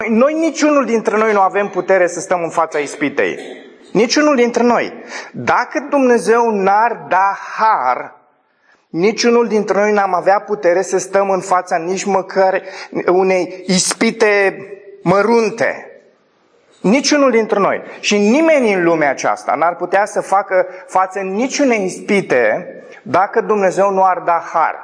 Noi niciunul dintre noi nu avem putere să stăm în fața ispitei. Niciunul dintre noi. Dacă Dumnezeu n-ar da har, niciunul dintre noi n-am avea putere să stăm în fața nici măcar unei ispite mărunte. Niciunul dintre noi. Și nimeni în lumea aceasta n-ar putea să facă față niciunei ispite dacă Dumnezeu nu ar da har.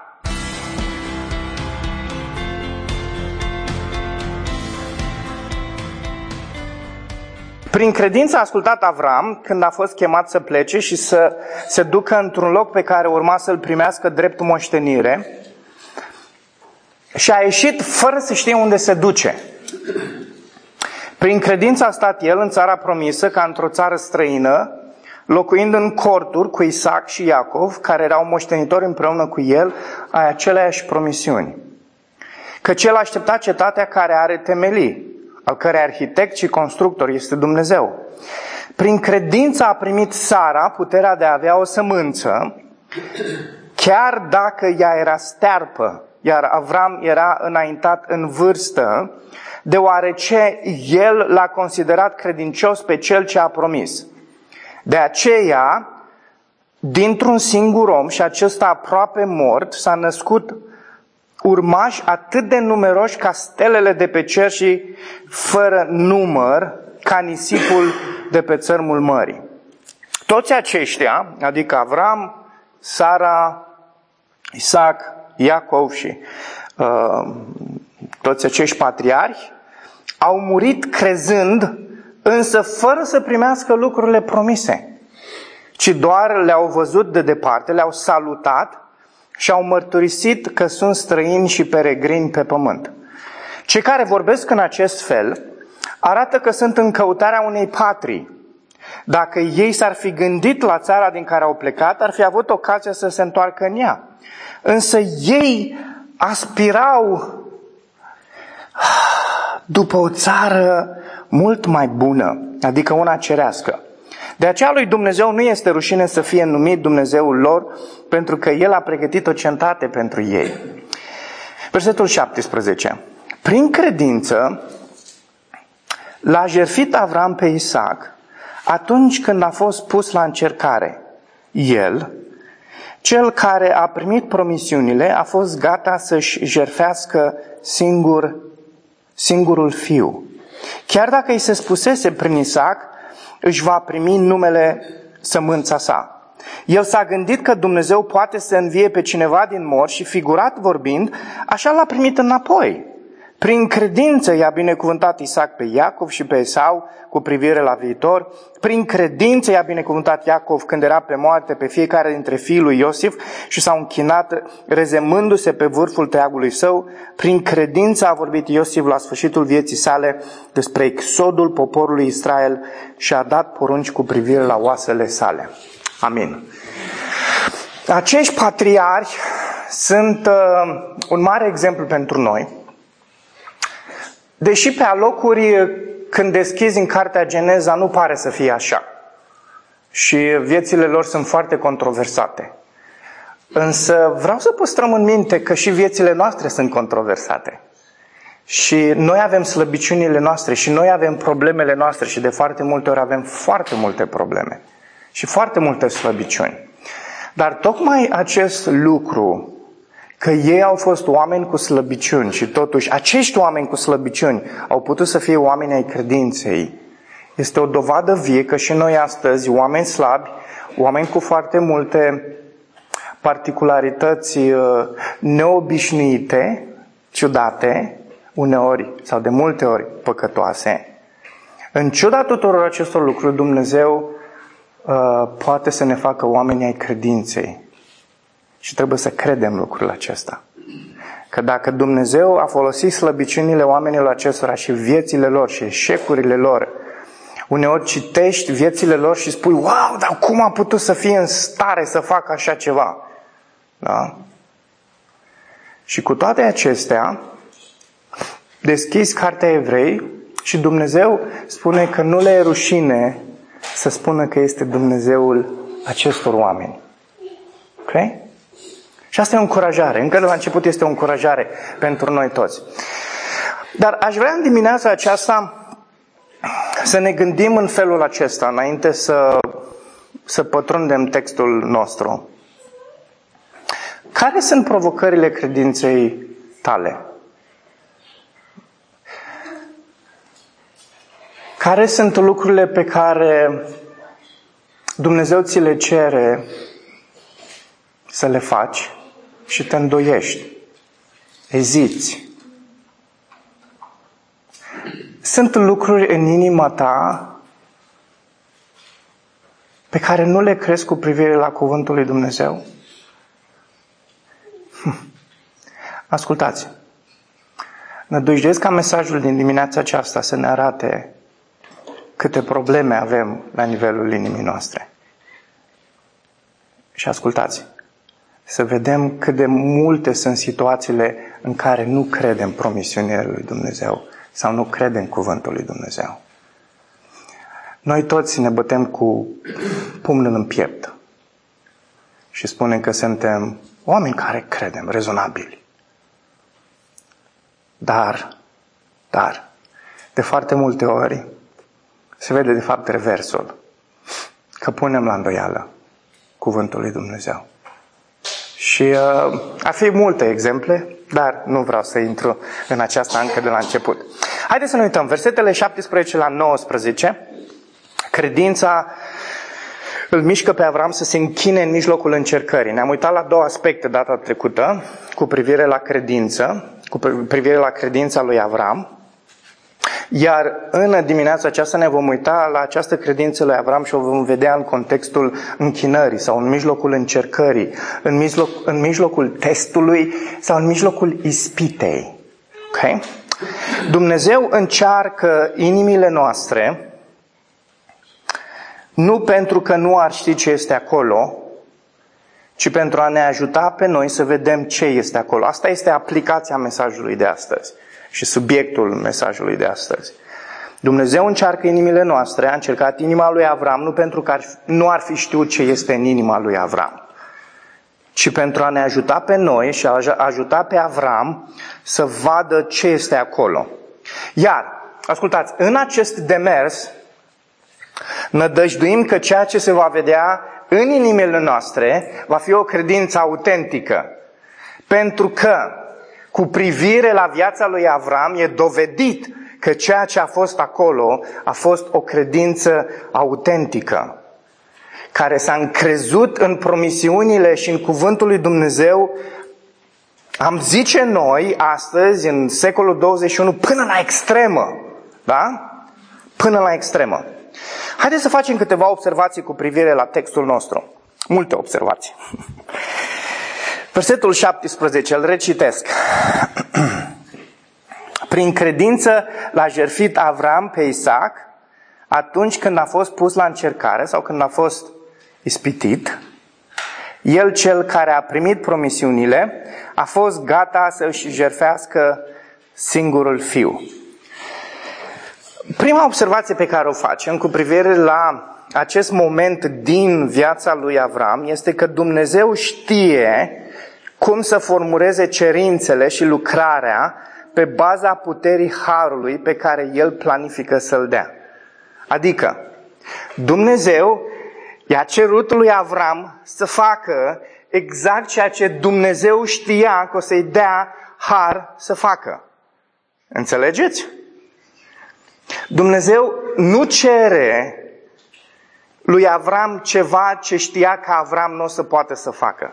Prin credință a ascultat Avram când a fost chemat să plece și să se ducă într-un loc pe care urma să-l primească drept moștenire și a ieșit fără să știe unde se duce. Prin credință a stat el în țara promisă, ca într-o țară străină, locuind în corturi cu Isaac și Iacov, care erau moștenitori împreună cu el ai aceleiași promisiuni. Căci el aștepta cetatea care are temelii, al cărei arhitect și constructor este Dumnezeu. Prin credință a primit Sara puterea de a avea o sămânță, chiar dacă ea era stearpă, iar Avram era înaintat în vârstă, deoarece el l-a considerat credincios pe cel ce a promis. De aceea, dintr-un singur om, și acesta aproape mort, s-a născut urmași atât de numeroși ca stelele de pe cer și fără număr ca nisipul de pe țărmul mării. Toți aceștia, adică Avram, Sara, Isaac, Iacov și toți acești patriarhi, au murit crezând, însă fără să primească lucrurile promise, ci doar le-au văzut de departe, le-au salutat și au mărturisit că sunt străini și peregrini pe pământ. Cei care vorbesc în acest fel arată că sunt în căutarea unei patrii. Dacă ei s-ar fi gândit la țara din care au plecat, ar fi avut ocazia să se întoarcă în ea. Însă ei aspirau după o țară mult mai bună, adică una cerească. De aceea lui Dumnezeu nu este rușine să fie numit Dumnezeul lor, pentru că El a pregătit o cetate pentru ei. Versetul 17. Prin credință l-a jertfit Avram pe Isaac atunci când a fost pus la încercare. El, cel care a primit promisiunile, a fost gata să-și jertfească singurul fiu. Chiar dacă îi se spusese prin Isaac, își va primi numele sămânța sa. El s-a gândit că Dumnezeu poate să învie pe cineva din morți și, figurat vorbind, așa l-a primit înapoi. Prin credință i-a binecuvântat Isaac pe Iacov și pe Esau cu privire la viitor. Prin credință i-a binecuvântat Iacov când era pe moarte pe fiecare dintre fiii lui Iosif și s-au închinat rezemându-se pe vârful teagului său. Prin credință a vorbit Iosif la sfârșitul vieții sale despre exodul poporului Israel și a dat porunci cu privire la oasele sale. Amin. Acești patriarhi sunt un mare exemplu pentru noi. Deși pe alocuri, când deschizi în cartea Geneza, nu pare să fie așa. Și viețile lor sunt foarte controversate. Însă vreau să păstrăm în minte că și viețile noastre sunt controversate. Și noi avem slăbiciunile noastre și noi avem problemele noastre și de foarte multe ori avem foarte multe probleme și foarte multe slăbiciuni. Dar tocmai acest lucru, că ei au fost oameni cu slăbiciuni și totuși acești oameni cu slăbiciuni au putut să fie oameni ai credinței, este o dovadă vie că și noi astăzi, oameni slabi, oameni cu foarte multe particularități neobișnuite, ciudate, uneori sau de multe ori păcătoase, în ciuda tuturor acestor lucruri, Dumnezeu poate să ne facă oameni ai credinței. Și trebuie să credem lucrul acesta. Că dacă Dumnezeu a folosit slăbiciunile oamenilor acestora și viețile lor și eșecurile lor, uneori citești viețile lor și spui, wow, dar cum a putut să fie în stare să facă așa ceva? Da? Și cu toate acestea, deschizi cartea Evrei și Dumnezeu spune că nu le e rușine să spună că este Dumnezeul acestor oameni. Ok? Și asta e o încurajare. Încă de la început este o încurajare pentru noi toți. Dar aș vrea în dimineața aceasta să ne gândim în felul acesta, înainte să pătrundem textul nostru. Care sunt provocările credinței tale? Care sunt lucrurile pe care Dumnezeu ți le cere să le faci și te îndoiești, eziți? Sunt lucruri în inima ta pe care nu le crezi cu privire la cuvântul lui Dumnezeu? Ascultați, nădăjduiesc ca mesajul din dimineața aceasta să ne arate câte probleme avem la nivelul inimii noastre. Și ascultați, să vedem cât de multe sunt situațiile în care nu credem promisiunile lui Dumnezeu sau nu credem cuvântul lui Dumnezeu. Noi toți ne bătem cu pumnul în piept și spunem că suntem oameni care credem, rezonabili. Dar, de foarte multe ori se vede de fapt reversul, că punem la îndoială cuvântul lui Dumnezeu. Și ar fi multe exemple, dar nu vreau să intru în aceasta încă de la început. Haideți să ne uităm, versetele 17 la 19, credința îl mișcă pe Avram să se închine în mijlocul încercării. Ne-am uitat la două aspecte data trecută cu privire la credință, cu privire la credința lui Avram. Iar în dimineața aceasta ne vom uita la această credință lui Avram și o vom vedea în contextul închinării sau în mijlocul încercării, în mijlocul testului sau în mijlocul ispitei. Okay? Dumnezeu încearcă inimile noastre nu pentru că nu ar ști ce este acolo, ci pentru a ne ajuta pe noi să vedem ce este acolo. Asta este aplicația mesajului de astăzi și subiectul mesajului de astăzi. Dumnezeu încearcă inimile noastre, a încercat inima lui Avram nu pentru că nu ar fi știut ce este în inima lui Avram, ci pentru a ne ajuta pe noi și a ajuta pe Avram să vadă ce este acolo. Iar, ascultați, în acest demers nădăjduim că ceea ce se va vedea în inimile noastre va fi o credință autentică. Pentru că, cu privire la viața lui Avram, e dovedit că ceea ce a fost acolo a fost o credință autentică, care s-a încrezut în promisiunile și în cuvântul lui Dumnezeu, am zice noi, astăzi, în secolul 21, până la extremă. Da? Până la extremă. Haideți să facem câteva observații cu privire la textul nostru. Multe observații. Versetul 17, îl recitesc. Prin credință l-a jertfit Avram pe Isaac atunci când a fost pus la încercare sau când a fost ispitit. El, cel care a primit promisiunile, a fost gata să își jertfească singurul fiu. Prima observație pe care o facem cu privire la acest moment din viața lui Avram este că Dumnezeu știe cum să formuleze cerințele și lucrarea pe baza puterii harului pe care El planifică să-l dea. Adică, Dumnezeu i-a cerut lui Avram să facă exact ceea ce Dumnezeu știa că o să-i dea har să facă. Înțelegeți? Dumnezeu nu cere lui Avram ceva ce știa că Avram nu o să poată să facă.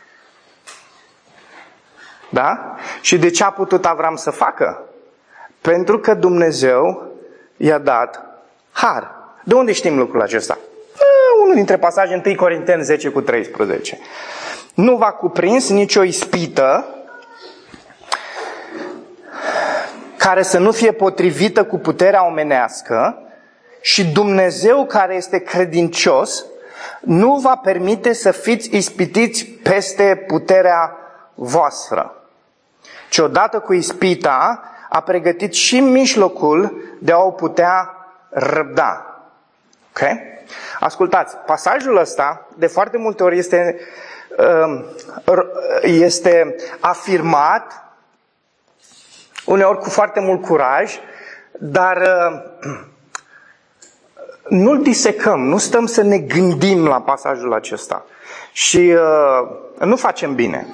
Da? Și de ce a putut Avram să facă? Pentru că Dumnezeu i-a dat har. De unde știm lucrul acesta? Unul dintre pasaje, 1 Corinteni 10:13. Nu v-a cuprins nicio ispită care să nu fie potrivită cu puterea omenească și Dumnezeu, care este credincios, nu va permite să fiți ispitiți peste puterea voastră. Ci odată cu ispita a pregătit și mijlocul de a o putea răbda. Ok? Ascultați, pasajul ăsta de foarte multe ori este afirmat uneori cu foarte mult curaj, dar nu-l disecăm, nu stăm să ne gândim la pasajul acesta și nu facem bine.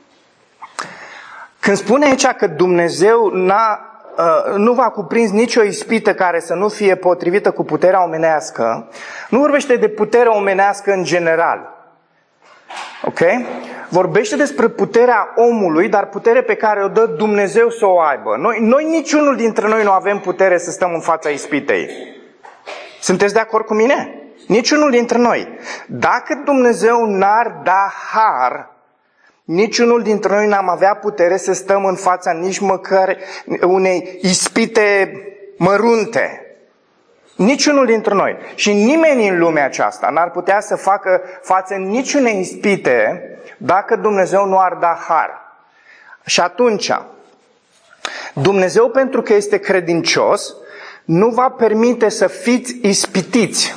Când spune aici că Dumnezeu nu va cuprins nicio ispită care să nu fie potrivită cu puterea omenească, nu vorbește de puterea omenească în general. Ok? Vorbește despre puterea omului, dar putere pe care o dă Dumnezeu să o aibă. Noi niciunul dintre noi nu avem putere să stăm în fața ispitei. Sunteți de acord cu mine? Niciunul dintre noi. Dacă Dumnezeu n-ar da har, niciunul dintre noi n-am avea putere să stăm în fața nici măcar unei ispite mărunte. Niciunul dintre noi. Și nimeni în lumea aceasta n-ar putea să facă față niciunei ispite dacă Dumnezeu nu ar da har. Și atunci, Dumnezeu, pentru că este credincios, nu va permite să fiți ispitiți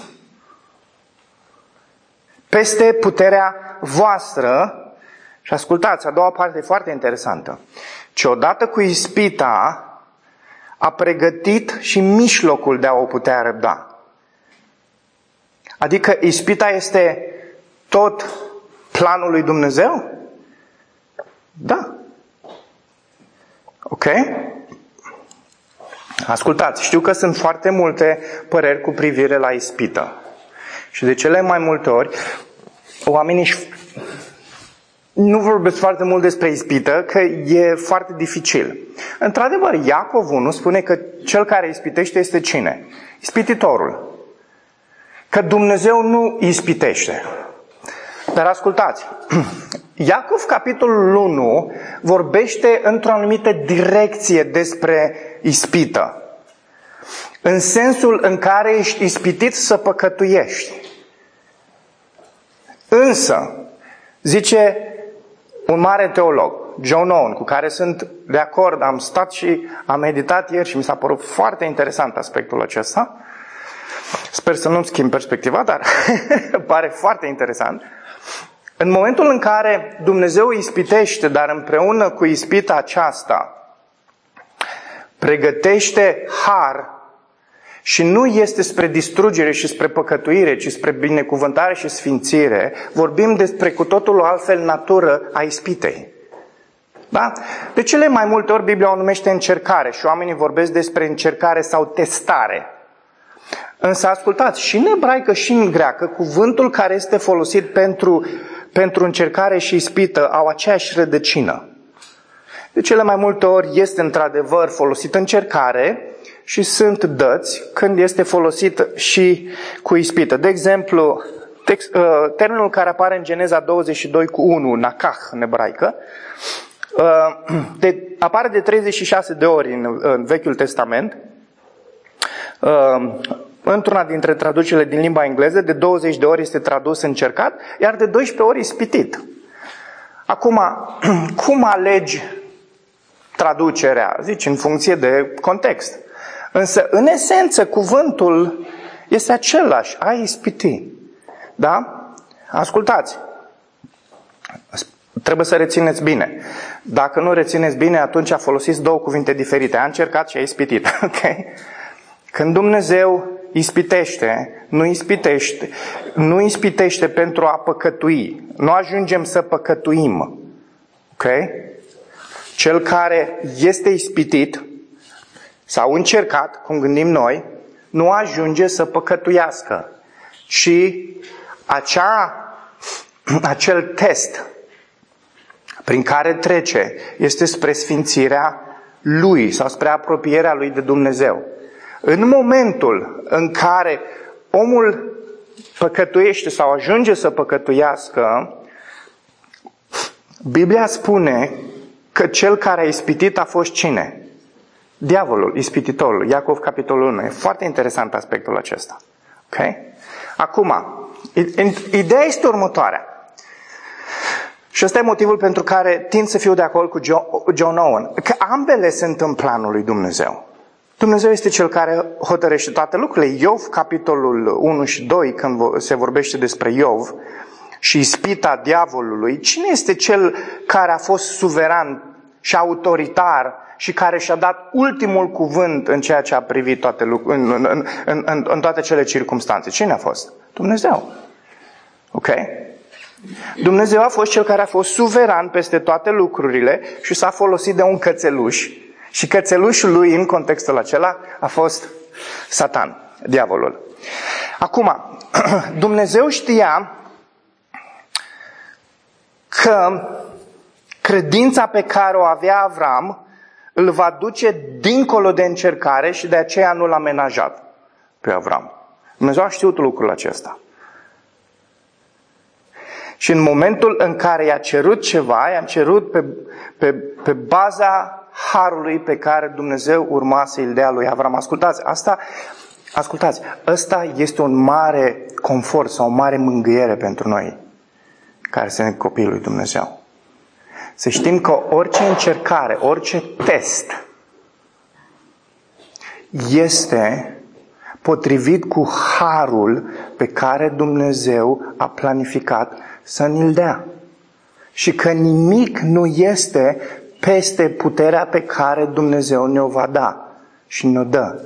peste puterea voastră. Și ascultați, a doua parte e foarte interesantă. Ci odată cu ispita, a pregătit și mijlocul de a o putea răbda. Adică ispita este tot planul lui Dumnezeu? Da. Ok? Ascultați, știu că sunt foarte multe păreri cu privire la ispită. Și de cele mai multe ori, oamenii nu vorbesc foarte mult despre ispită, că e foarte dificil. Într-adevăr, Iacov 1 spune că cel care ispitește este cine? Ispititorul. Că Dumnezeu nu ispitește. Dar ascultați, Iacov capitolul 1 vorbește într-o anumită direcție despre ispită. În sensul în care ești ispitit să păcătuiești. Însă, zice un mare teolog, John Owen, cu care sunt de acord, am stat și am meditat ieri și mi s-a părut foarte interesant aspectul acesta. Sper să nu-mi schimb perspectiva, dar pare foarte interesant. În momentul în care Dumnezeu ispitește, dar împreună cu ispita aceasta pregătește har și nu este spre distrugere și spre păcătuire, ci spre binecuvântare și sfințire, vorbim despre cu totul o altfel natură a ispitei. Da? De cele mai multe ori Biblia o numește încercare și oamenii vorbesc despre încercare sau testare. Însă ascultați, și în ebraică și în greacă, cuvântul care este folosit pentru încercare și ispită au aceeași rădăcină. De cele mai multe ori este într-adevăr folosit încercare și sunt dăți când este folosit și cu ispită. De exemplu, termenul care apare în Geneza 22:1, nakah în ebraică, apare de 36 de ori în Vechiul Testament. Într-una dintre traducerile din limba engleză, de 20 de ori este tradus încercat, iar de 12 ori ispitit. Acum, cum alegi traducerea? Zici, în funcție de context. Însă, în esență, cuvântul este același, a ispiti. Da? Ascultați. Trebuie să rețineți bine. Dacă nu rețineți bine, atunci folosiți două cuvinte diferite. A încercat și a ispitit. Okay? Când Dumnezeu ispitește, nu ispitește pentru a păcătui. Nu ajungem să păcătuim. Ok? Cel care este ispitit sau încercat, cum gândim noi, nu ajunge să păcătuiască, ci acel test prin care trece este spre sfințirea lui sau spre apropierea lui de Dumnezeu. În momentul în care omul păcătuiește sau ajunge să păcătuiască, Biblia spune că cel care a ispitit a fost cine? Diavolul, ispititorul. Iacov capitolul 1. E foarte interesant aspectul acesta. Okay? Acum, ideea este următoarea. Și ăsta e motivul pentru care tind să fiu de acord cu John Owen. Că ambele sunt în planul lui Dumnezeu. Dumnezeu este Cel care hotărăște toate lucrurile. Iov, capitolul 1 și 2, când se vorbește despre Iov și ispita diavolului, cine este Cel care a fost suveran și autoritar și care și-a dat ultimul cuvânt în ceea ce a privit toate în toate cele circumstanțe. Cine a fost? Dumnezeu. Ok? Dumnezeu a fost cel care a fost suveran peste toate lucrurile și s-a folosit de un cățeluș. Și cățelușul lui, în contextul acela, a fost Satan, diavolul. Acum, Dumnezeu știa că credința pe care o avea Avram îl va duce dincolo de încercare și de aceea nu l-a amenajat pe Avram. Dumnezeu a știut lucrul acesta. Și în momentul în care i-a cerut ceva, i-a cerut pe baza harului pe care Dumnezeu urma să îl dea lui Avram. Ascultați, ăsta este un mare confort sau o mare mângâiere pentru noi, care sunt copiii lui Dumnezeu. Să știm că orice încercare, orice test este potrivit cu harul pe care Dumnezeu a planificat să ni-l dea. Și că nimic nu este peste puterea pe care Dumnezeu ne-o va da și ne-o dă.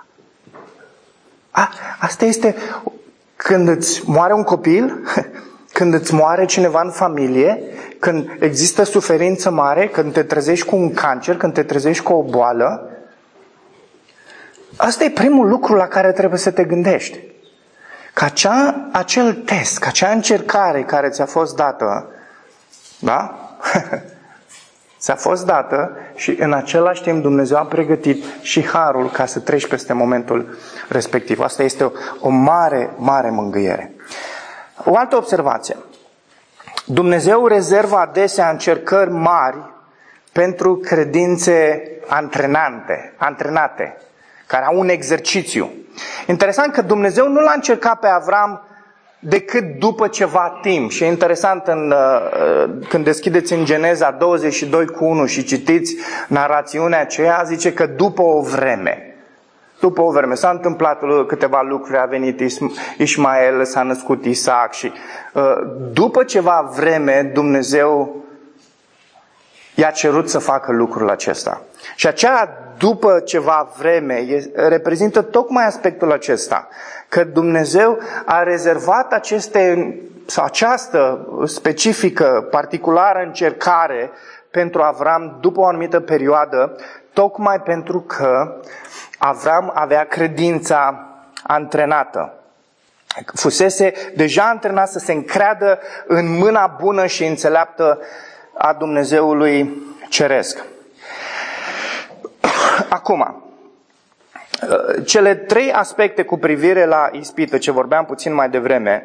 Asta este când îți moare un copil, când îți moare cineva în familie, când există suferință mare, când te trezești cu un cancer, când te trezești cu o boală. Asta e primul lucru la care trebuie să te gândești. Că acel test, că acea încercare care ți-a fost dată, da? Ți-a fost dată și în același timp Dumnezeu a pregătit și harul ca să treci peste momentul respectiv. Asta este o mare, mare mângâiere. O altă observație. Dumnezeu rezervă adesea încercări mari pentru credințe antrenate, care au un exercițiu. Interesant că Dumnezeu nu l-a încercat pe Avram decât după ceva timp. Și e interesant când deschideți în Geneza 22:1 și citiți narațiunea aceea, zice că după o vreme s-a întâmplat câteva lucruri, a venit Ismael, s-a născut Isaac și după ceva vreme Dumnezeu i-a cerut să facă lucrul acesta. Și aceea după ceva vreme reprezintă tocmai aspectul acesta, că Dumnezeu a rezervat această specifică, particulară încercare pentru Avram după o anumită perioadă, tocmai pentru că Avram avea credința antrenată. Fusese deja antrenat să se încreadă în mâna bună și înțeleaptă a Dumnezeului Ceresc. Acum, cele 3 aspecte cu privire la ispită, ce vorbeam puțin mai devreme,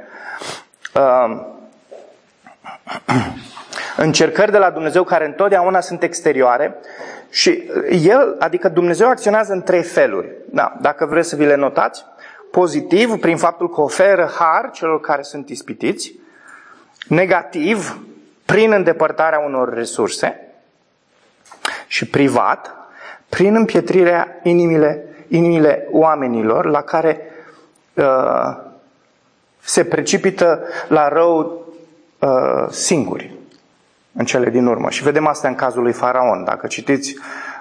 încercări de la Dumnezeu care întotdeauna sunt exterioare și adică Dumnezeu acționează în 3 feluri. Da, dacă vreți să vi le notați, pozitiv, prin faptul că oferă har celor care sunt ispitiți, negativ, prin îndepărtarea unor resurse și privat, prin împietrirea inimile oamenilor la care se precipită la rău singuri în cele din urmă. Și vedem asta în cazul lui Faraon. Dacă citiți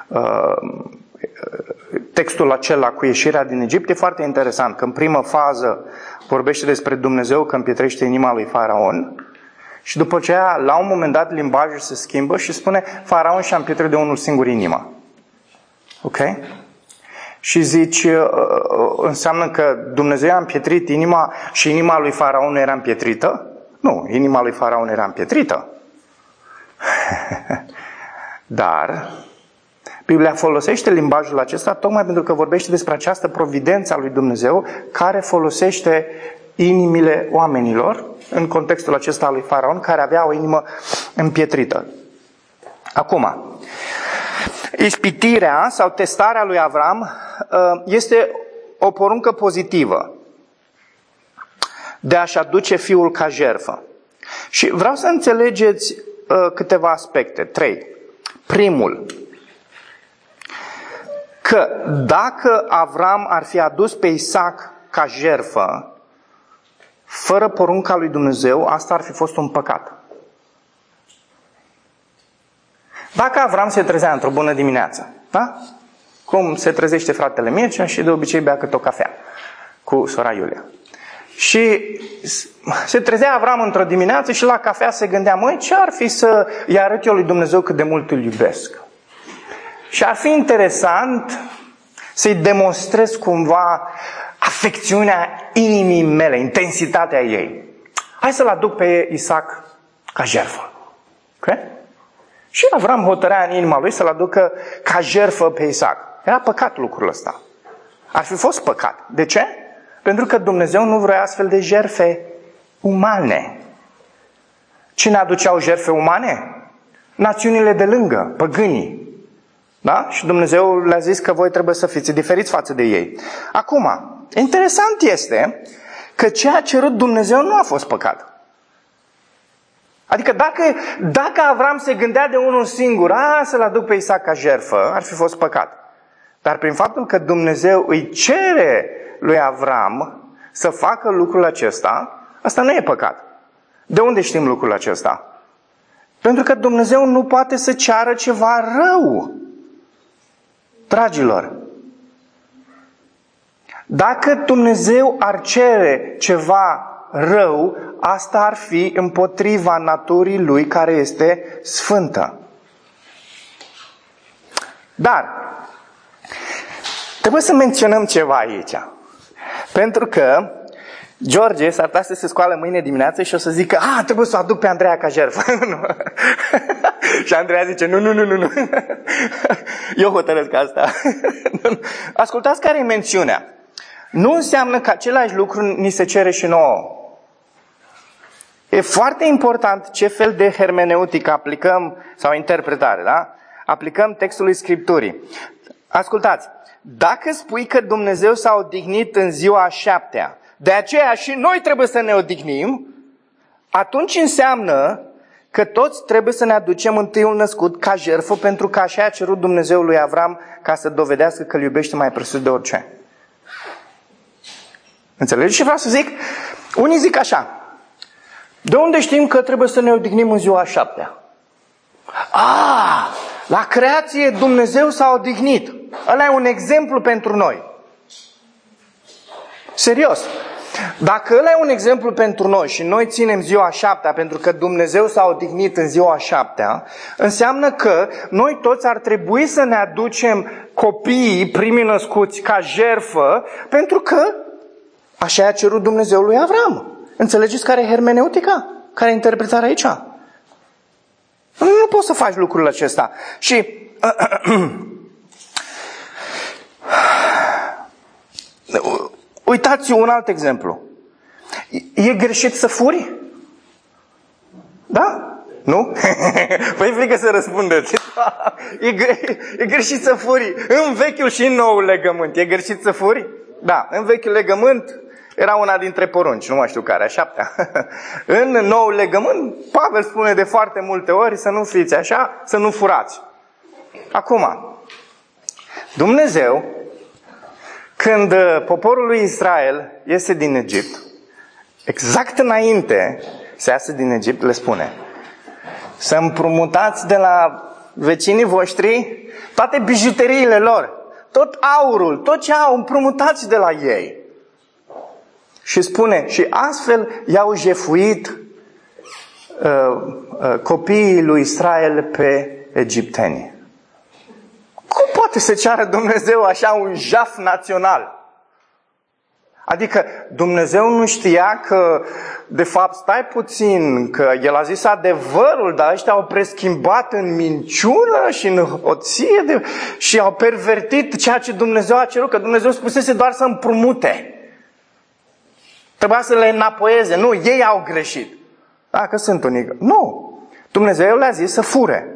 textul acela cu ieșirea din Egipt, e foarte interesant că în primă fază vorbește despre Dumnezeu că împietrește inima lui Faraon și după aceea, la un moment dat, limbajul se schimbă și spune Faraon și-a împietrit de unul singur inima. Ok? Și zici, înseamnă că Dumnezeu a împietrit inima și inima lui Faraon nu era împietrită? Nu, inima lui Faraon era împietrită. Dar Biblia folosește limbajul acesta tocmai pentru că vorbește despre această providență a lui Dumnezeu care folosește inimile oamenilor, în contextul acesta al lui Faraon, care avea o inimă împietrită. Acum, ispitirea sau testarea lui Avram este o poruncă pozitivă de a-și aduce fiul ca jertfă. Și vreau să înțelegeți câteva aspecte. 3. Primul, că dacă Avram ar fi adus pe Isaac ca jertfă, fără porunca lui Dumnezeu, asta ar fi fost un păcat. Dacă Avram se trezea într-o bună dimineață, da? Cum se trezește fratele Mircea și de obicei bea cât o cafea cu sora Iulia. Și se trezea Avram într-o dimineață și la cafea se gândea, măi, ce ar fi să îi arăt eu lui Dumnezeu cât de mult îl iubesc? Și ar fi interesant să-i demonstrez cumva afecțiunea inimii mele, intensitatea ei. Hai să-l aduc pe Isaac ca jertfă. Okay? Și Avram hotărea în inima lui să-l aducă ca jertfă pe Isaac. Era păcat lucrul ăsta. Ar fi fost păcat. De ce? Pentru că Dumnezeu nu vrea astfel de jertfe umane. Cine aduceau jertfe umane? Națiunile de lângă, păgânii. Da? Și Dumnezeu le-a zis că voi trebuie să fiți diferiți față de ei. Acum, interesant este că ce a cerut Dumnezeu nu a fost păcat. Adică dacă Avram se gândea de unul singur, să-l aduc pe Isaac ca jertfă, ar fi fost păcat. Dar prin faptul că Dumnezeu îi cere lui Avram să facă lucrul acesta, asta nu e păcat. De unde știm lucrul acesta? Pentru că Dumnezeu nu poate să ceară ceva rău. Dragilor, dacă Dumnezeu ar cere ceva rău, asta ar fi împotriva naturii Lui care este sfântă. Dar trebuie să menționăm ceva aici. Pentru că George s-ar putea să se scoală mâine dimineață și o să zică, trebuie să o aduc pe Andreea ca jertfă. Și Andreea zice, nu. Eu hotărăsc asta. Ascultați care e mențiunea. Nu înseamnă că același lucru ni se cere și nouă. E foarte important ce fel de hermeneutică aplicăm, sau interpretare, da? Aplicăm textului Scripturii. Ascultați, dacă spui că Dumnezeu s-a odihnit în ziua a 7-a, de aceea și noi trebuie să ne odihnim, atunci înseamnă că toți trebuie să ne aducem întâiul născut ca jertfă, pentru că așa a cerut Dumnezeu lui Avram ca să dovedească că îl iubește mai presus de orice. Înțelegeți ce vreau să zic? Unii zic așa, de unde știm că trebuie să ne odihnim în ziua a 7-a? La creație Dumnezeu s-a odihnit. Ăla e un exemplu pentru noi. Serios. Dacă ăla e un exemplu pentru noi și noi ținem ziua a 7-a pentru că Dumnezeu s-a odihnit în ziua a 7-a, înseamnă că noi toți ar trebui să ne aducem copiii primii născuți ca jertfă, pentru că așa a cerut Dumnezeu lui Avram. Înțelegeți care e hermeneutica? Care e interpretarea aici? Nu poți să faci lucrul acesta. Și uitați un alt exemplu. E greșit să furi? Da? Nu? Păi frică să răspundeți. E greșit să furi. În vechiul și în noul legământ. E greșit să furi? Da. În vechiul legământ era una dintre porunci, nu mai știu care, a 7-a. În noul legământ, Pavel spune de foarte multe ori să nu fiți așa, să nu furați. Acum, Dumnezeu, când poporul lui Israel iese din Egipt, exact înainte să iasă din Egipt, le spune să împrumutați de la vecinii voștri toate bijuteriile lor, tot aurul, tot ce au, împrumutați de la ei. Și spune, și astfel i-au jefuit copiii lui Israel pe egipteni. Cum poate să ceară Dumnezeu așa un jaf național? Adică Dumnezeu nu știa că, de fapt, stai puțin, că El a zis adevărul, dar ăștia au preschimbat în minciună și în hoție și au pervertit ceea ce Dumnezeu a cerut, că Dumnezeu spusese doar să împrumute. Trebuia să le înapoieze. Nu, ei au greșit. Dacă sunt unii. Nu. Dumnezeu le-a zis să fure.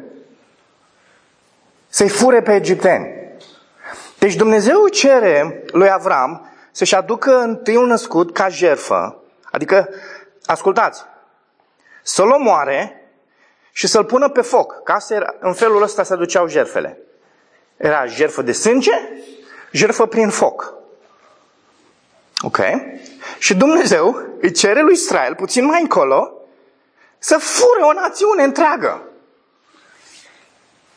Să-i fure pe egipteni. Deci Dumnezeu cere lui Avram să-și aducă întâiul născut ca jertfă. Adică, ascultați, să-l omoare și să-l pună pe foc. Ca în felul ăsta se aduceau jertfele. Era jertfă de sânge, jertfă prin foc. Ok? Și Dumnezeu îi cere lui Israel, puțin mai încolo, să fure o națiune întreagă.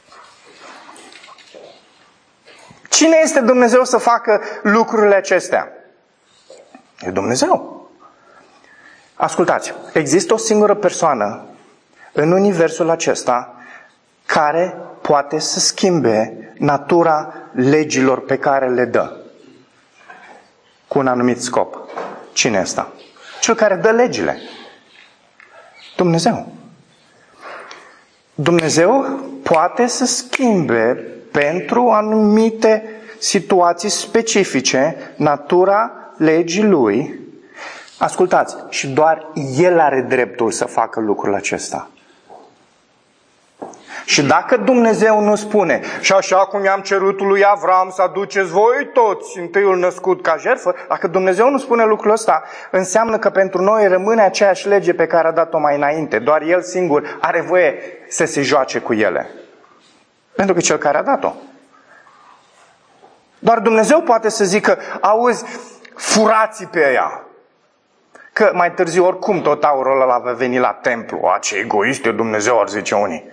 Cine este Dumnezeu să facă lucrurile acestea? E Dumnezeu. Ascultați, există o singură persoană în universul acesta care poate să schimbe natura legilor pe care le dă cu un anumit scop. Cine este? Cel care dă legile. Dumnezeu. Dumnezeu poate să schimbe pentru anumite situații specifice natura legii Lui. Ascultați, și doar El are dreptul să facă lucrul acesta. Și dacă Dumnezeu nu spune, și așa cum i-am cerut lui Avram să aduceți voi toți întâiul născut ca jertfă, dacă Dumnezeu nu spune lucrul ăsta, înseamnă că pentru noi rămâne aceeași lege pe care a dat-o mai înainte. Doar El singur are voie să se joace cu ele. Pentru că Cel care a dat-o. Doar Dumnezeu poate să zică, auzi, furați pe ea. Că mai târziu oricum tot aurul ăla va veni la templu. A, ce egoist e Dumnezeu, ar zice unii.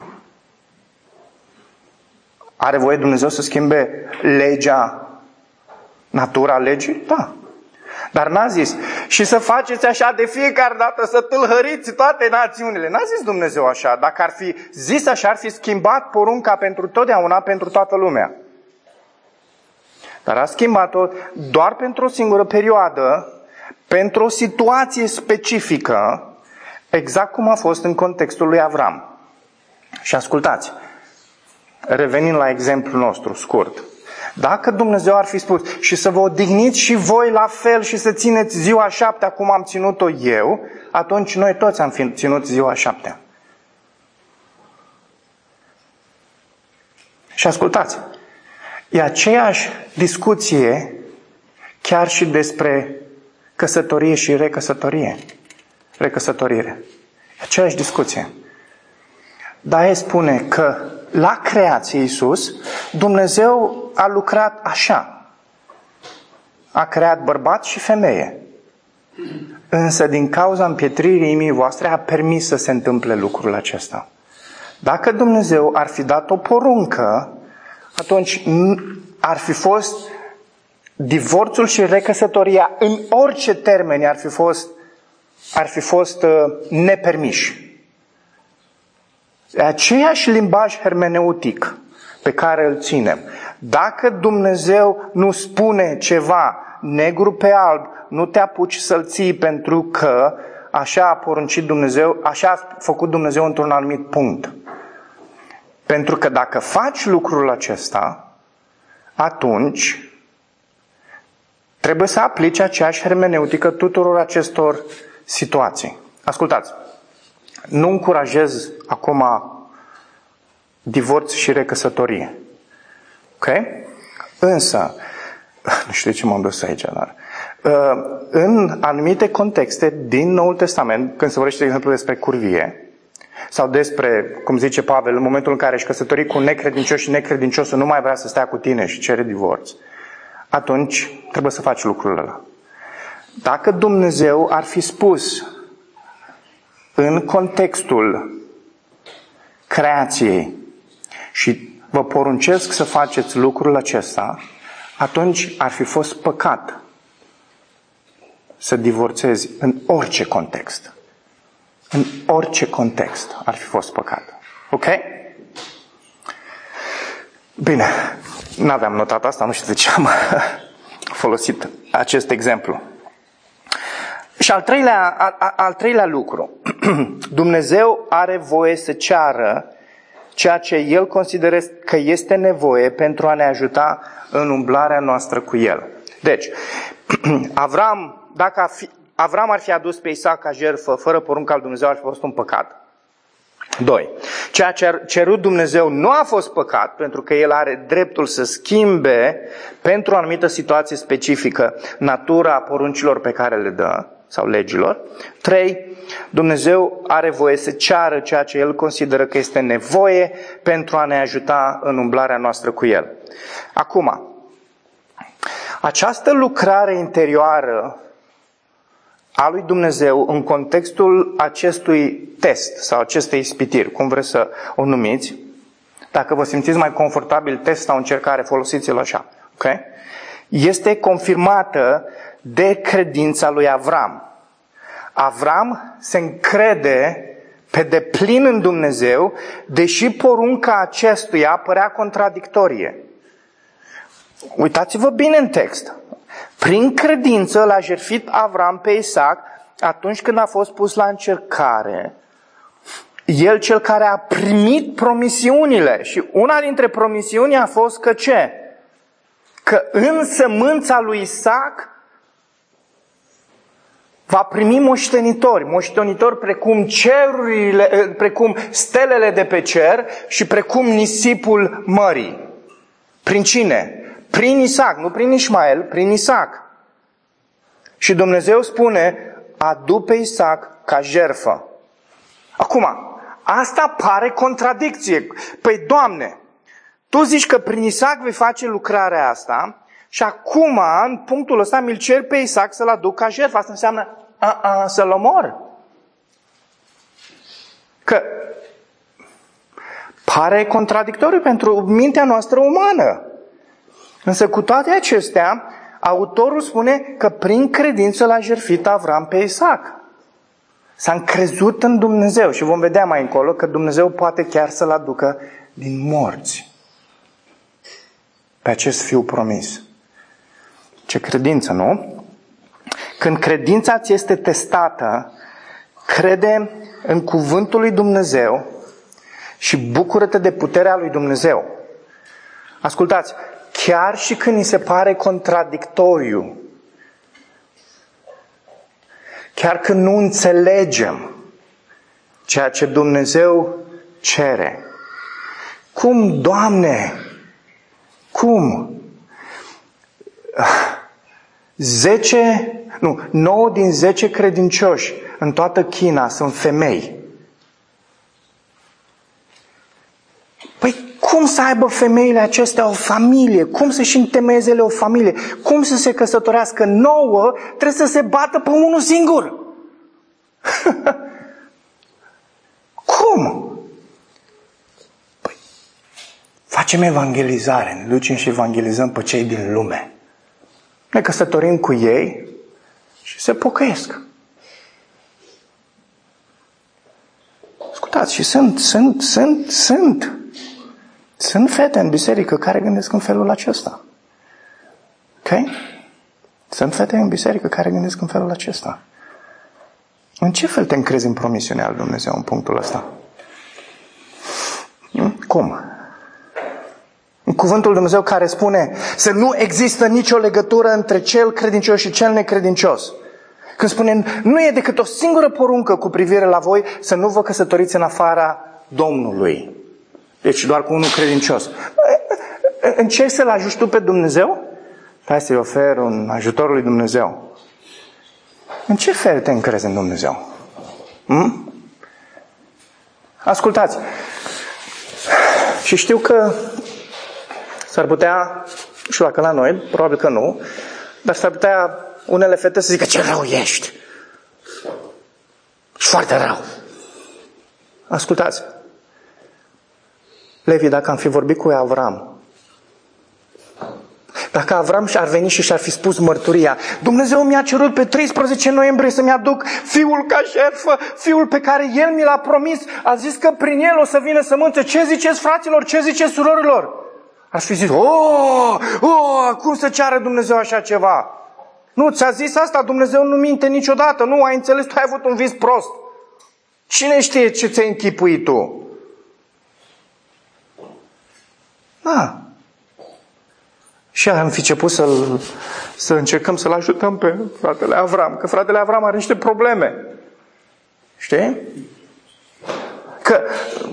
Are voie Dumnezeu să schimbe legea, natura legii? Da. Dar n-a zis, și să faceți așa de fiecare dată, să tâlhăriți toate națiunile. N-a zis Dumnezeu așa. Dacă ar fi zis așa, ar fi schimbat porunca pentru totdeauna, pentru toată lumea. Dar a schimbat-o doar pentru o singură perioadă, pentru o situație specifică, exact cum a fost în contextul lui Avram. Și ascultați, revenind la exemplul nostru scurt, dacă Dumnezeu ar fi spus, și să vă odihniți și voi la fel și să țineți ziua 7 cum am ținut-o eu, atunci noi toți am ținut ziua 7. Și ascultați, e aceeași discuție chiar și despre căsătorie și recăsătorire. E aceeași discuție. Dar el spune că la creație Iisus, Dumnezeu a lucrat așa. A creat bărbat și femeie. Însă din cauza împietririi inimii voastre a permis să se întâmple lucrul acesta. Dacă Dumnezeu ar fi dat o poruncă, atunci ar fi fost divorțul și recăsătoria în orice termeni ar fi fost nepermiși. Aceeași limbaj hermeneutic pe care îl ținem. Dacă Dumnezeu nu spune ceva negru pe alb, nu te apuci să-l ții pentru că așa a poruncit Dumnezeu, așa a făcut Dumnezeu într-un anumit punct. Pentru că dacă faci lucrul acesta, atunci trebuie să aplici aceeași hermeneutică tuturor acestor situații. Ascultați, nu încurajez acum divorț și recăsătorie. Ok? Însă, nu știu de ce m-am dus aici, dar în anumite contexte din Noul Testament, când se vorbește, de exemplu, despre curvie, sau despre, cum zice Pavel, în momentul în care ești căsătorit cu un necredincios și necredinciosul nu mai vrea să stea cu tine și cere divorț, atunci trebuie să faci lucrul ăla. Dacă Dumnezeu ar fi spus în contextul creației și vă poruncesc să faceți lucrul acesta, atunci ar fi fost păcat să divorțezi în orice context. În orice context ar fi fost păcat. Ok? Bine, n-aveam notat asta, nu știu de ce am folosit acest exemplu. Și al treilea lucru. Dumnezeu are voie să ceară ceea ce El consideră că este nevoie pentru a ne ajuta în umblarea noastră cu El. Deci, dacă Avram ar fi adus pe Isaac ca jertfă fără porunca lui Dumnezeu, ar fi fost un păcat. 2. Ceea ce a cerut Dumnezeu nu a fost păcat, pentru că El are dreptul să schimbe pentru o anumită situație specifică natura poruncilor pe care le dă, sau legilor. 3. Dumnezeu are voie să ceară ceea ce El consideră că este nevoie pentru a ne ajuta în umblarea noastră cu El. Acum, această lucrare interioară a lui Dumnezeu în contextul acestui test sau acestei ispitiri, cum vreți să o numiți, Dacă vă simțiți mai confortabil, test sau încercare, folosiți-l așa. Okay? Este confirmată de credința lui Avram. Avram se încrede pe deplin în Dumnezeu, deși porunca acestuia părea contradictorie. Uitați-vă bine în text. Prin credință l-a jertfit Avram pe Isaac atunci când a fost pus la încercare. El cel care a primit promisiunile. Și una dintre promisiuni a fost că ce? Că în sămânța lui Isaac va primi moștenitori precum cerurile, precum stelele de pe cer și precum nisipul mării. Prin cine? Prin Isaac, nu prin Ismael, prin Isaac. Și Dumnezeu spune, adu pe Isaac ca jertfă. Acum, asta pare contradicție. Păi, Doamne, Tu zici că prin Isaac vei face lucrarea asta și acum, în punctul ăsta, mi-l cer pe Isaac să-l aduc ca jertfă. Asta înseamnă să-l omor. Că pare contradictoriu pentru mintea noastră umană. Însă cu toate acestea, autorul spune că prin credință l-a jertfit Avram pe Isaac. S-a încrezut în Dumnezeu și vom vedea mai încolo că Dumnezeu poate chiar să-l aducă din morți pe acest fiu promis. Ce credință, nu? Când credința ți este testată, crede în cuvântul lui Dumnezeu și bucură-te de puterea lui Dumnezeu. Ascultați, chiar și când ni se pare contradictoriu, chiar când nu înțelegem ceea ce Dumnezeu cere. Cum, Doamne? Cum? 9 din 10 credincioși în toată China sunt femei. Păi cum să aibă femeile acestea o familie? Cum să-și întemeieze o familie? Cum să se căsătorească? 9 trebuie să se bată pe unul singur. Cum? Păi, facem evangelizare, ne ducem și evangelizăm pe cei din lume. Ne căsătorim cu ei și se pocăiesc. Ascultați, și sunt fete în biserică care gândesc în felul acesta. Ok? Sunt fete în biserică care gândesc în felul acesta. În ce fel te încrezi în promisiunea lui Dumnezeu în punctul ăsta? Cum? În cuvântul lui Dumnezeu care spune să nu există nicio legătură între cel credincios și cel necredincios. Când spune nu e decât o singură poruncă cu privire la voi, să nu vă căsătoriți în afara Domnului. Deci doar cu unul credincios. Încerci să-L ajuți tu pe Dumnezeu? Hai să-i ofer un ajutor lui Dumnezeu. În ce fel te încrezi în Dumnezeu? Ascultați. Și știu că s-ar putea, nu știu dacă la noi, probabil că nu, dar s-ar putea unele fete să zică, ce rău ești! Și foarte rău! Ascultați. Levi, dacă am fi vorbit cu Avram, dacă Avram ar veni și și-ar fi spus mărturia, Dumnezeu mi-a cerut pe 13 noiembrie să-mi aduc fiul ca jertfă, fiul pe care El mi l-a promis, a zis că prin el o să vină sămânță. Ce ziceți, fraților? Ce ziceți, surorilor? Aș fi zis, cum să ceară Dumnezeu așa ceva? Nu, ți-a zis asta, Dumnezeu nu minte niciodată, nu, ai înțeles, tu ai avut un vis prost. Cine știe ce ți-ai închipuit tu? Da. Și am fi început să încercăm să-l ajutăm pe fratele Avram, că fratele Avram are niște probleme. Știi? Că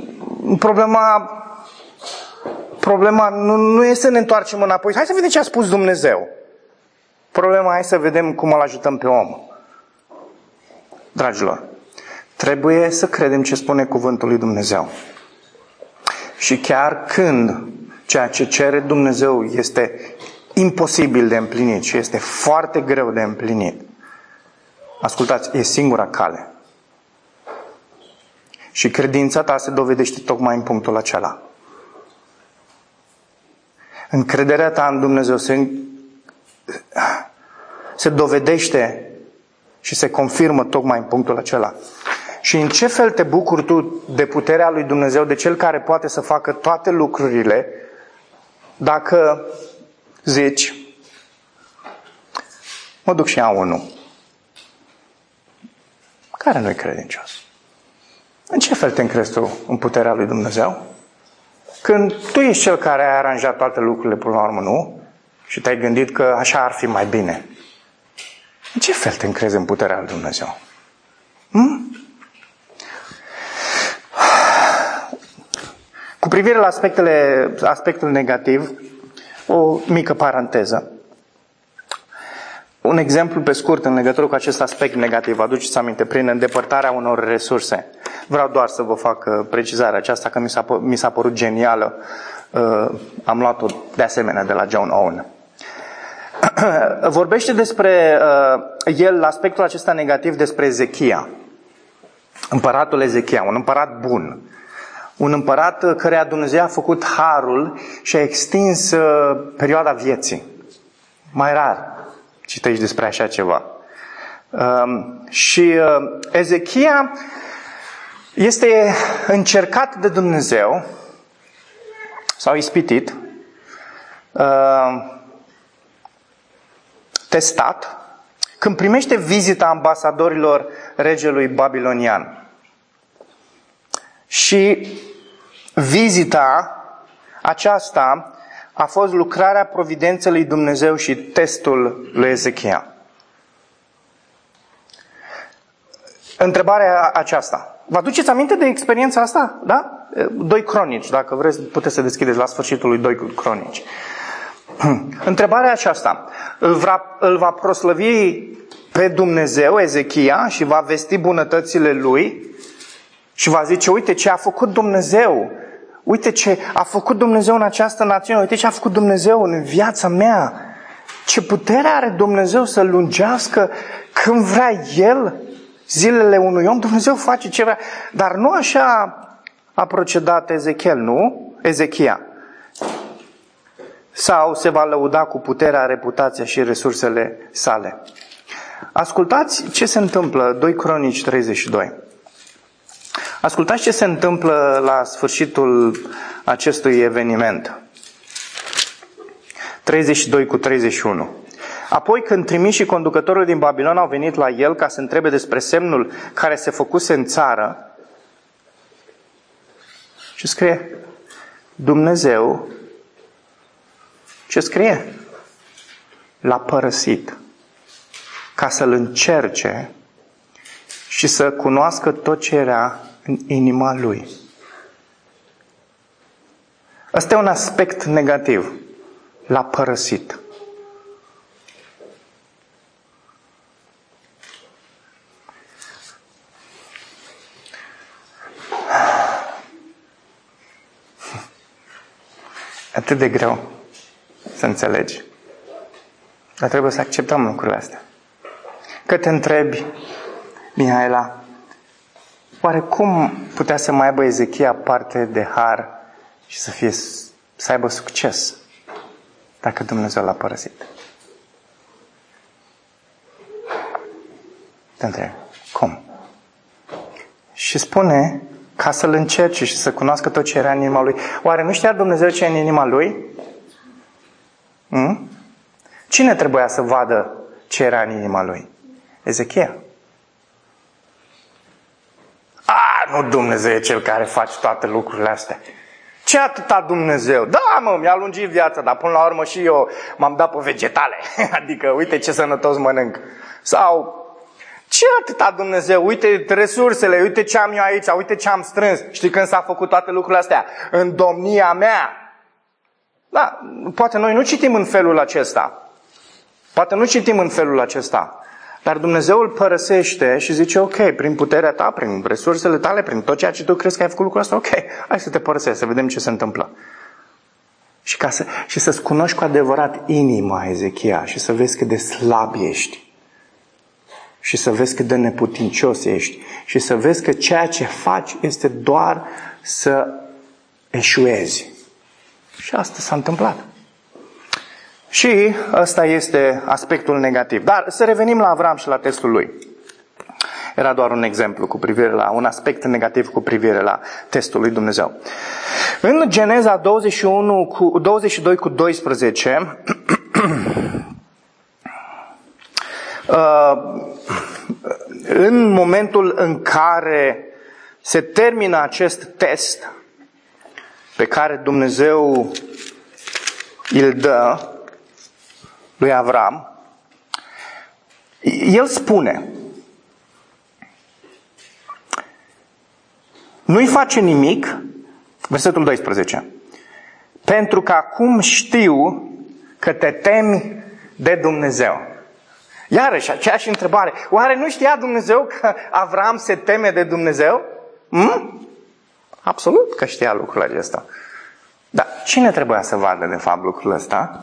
problema nu e să ne întoarcem înapoi. Hai să vedem ce a spus Dumnezeu. Problema e să vedem cum îl ajutăm pe om. Dragilor, trebuie să credem ce spune cuvântul lui Dumnezeu. Și chiar când ceea ce cere Dumnezeu este imposibil de împlinit și este foarte greu de împlinit, ascultați, e singura cale. Și credința ta se dovedește tocmai în punctul acela. Încrederea ta în Dumnezeu se dovedește și se confirmă tocmai în punctul acela. Și în ce fel te bucuri tu de puterea lui Dumnezeu, de Cel care poate să facă toate lucrurile, dacă zici, mă duc și iau unul care nu-i credincios. În ce fel te încrezi tu în puterea lui Dumnezeu? Când tu ești cel care a aranjat toate lucrurile până la urmă, nu? Și te-ai gândit că așa ar fi mai bine. În ce fel te încrezi în puterea lui Dumnezeu? Cu privire la aspectul negativ, o mică paranteză. Un exemplu pe scurt în legătură cu acest aspect negativ, aduceți aminte, prin îndepărtarea unor resurse. Vreau doar să vă fac precizarea aceasta, că mi s-a părut genială. Am luat-o de asemenea de la John Owen. Vorbește despre el, aspectul acesta negativ, despre Ezechia. Împăratul Ezechia, un împărat bun. Un împărat căreia Dumnezeu a făcut harul și a extins perioada vieții. Mai rar citești despre așa ceva. Și Ezechia este încercat de Dumnezeu sau ispitit, testat, când primește vizita ambasadorilor regelui babilonian. Și vizita aceasta a fost lucrarea providenței lui Dumnezeu și testul lui Ezechia. Întrebarea aceasta. Vă aduceți aminte de experiența asta? Da? 2 Cronici, dacă vreți, puteți să deschideți la sfârșitul lui 2 Cronici. Întrebarea aceasta. Îl va proslăvi pe Dumnezeu, Ezechia, și va vesti bunătățile lui și va zice, uite ce a făcut Dumnezeu. Uite ce a făcut Dumnezeu în această națiune. Uite ce a făcut Dumnezeu în viața mea. Ce putere are Dumnezeu să lungească când vrea El zilele unui om. Dumnezeu face ce vrea. Dar nu așa a procedat Ezechiel, nu? Ezechia. Sau se va lăuda cu puterea, reputația și resursele sale. Ascultați ce se întâmplă, 2 Cronici 32. Ascultați ce se întâmplă la sfârșitul acestui eveniment. 32 cu 31. Apoi când trimișii conducătorul din Babilon au venit la el ca să întrebe despre semnul care se făcuse în țară, ce scrie? Dumnezeu, ce scrie? L-a părăsit ca să-l încerce și să cunoască tot ce era în inima lui. Ăsta e un aspect negativ. L-a părăsit. Atât de greu să înțelegi. Dar trebuie să acceptăm lucrurile astea. Că te întrebi, Mihaela, oare cum putea să mai aibă Ezechia parte de har și să aibă succes dacă Dumnezeu l-a părăsit? Te întrebi, cum? Și spune, ca să-l încerce și să cunoască tot ce era în inima lui. Oare nu știa Dumnezeu ce e în inima lui? Cine trebuia să vadă ce era în inima lui? Ezechia. Nu Dumnezeu e cel care face toate lucrurile astea. Ce atâta Dumnezeu? Da, mi-a lungit viața, dar până la urmă și eu m-am dat pe vegetale. Adică, uite ce sănătos mănânc. Sau, ce atâta Dumnezeu? Uite resursele, uite ce am eu aici, uite ce am strâns. Știi când s-a făcut toate lucrurile astea? În domnia mea. Da, poate noi nu citim în felul acesta. Dar Dumnezeu îl părăsește și zice, ok, prin puterea ta, prin resursele tale, prin tot ceea ce tu crezi că ai făcut lucrul ăsta, ok, hai să te părăsesc, să vedem ce se întâmplă. Și să-ți cunoști cu adevărat inima, Ezechia, și să vezi cât de slab ești. Și să vezi cât de neputincios ești. Și să vezi că ceea ce faci este doar să eșuezi. Și asta s-a întâmplat. Și ăsta este aspectul negativ. Dar să revenim la Avram și la testul lui. Era doar un exemplu cu privire la un aspect negativ cu privire la testul lui Dumnezeu. În Geneza 22 cu 12, în momentul în care se termină acest test pe care Dumnezeu îl dă lui Avram, el spune: nu-i face nimic, versetul 12, pentru că acum știu că te temi de Dumnezeu. Iarăși, aceeași întrebare. Oare nu știa Dumnezeu că Avram se teme de Dumnezeu? Absolut că știa lucrul acesta. Dar cine trebuia să vadă de fapt lucrul ăsta?